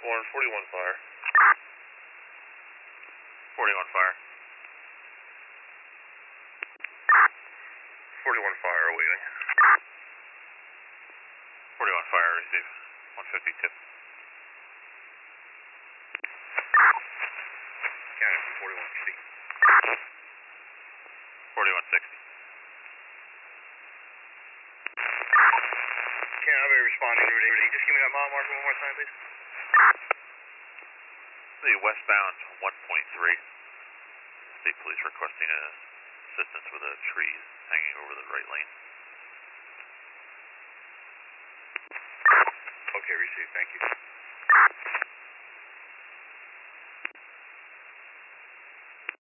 Warren, 41 fire. 41 fire. 41 fire, awaiting. 41 fire, receive. 152. County from 4160. 4160. County, I'll be responding, Route 80. Just give me that mile marker one more time, please. The westbound 1.3. State police requesting assistance with a tree hanging over the right lane. Okay, received. Thank you.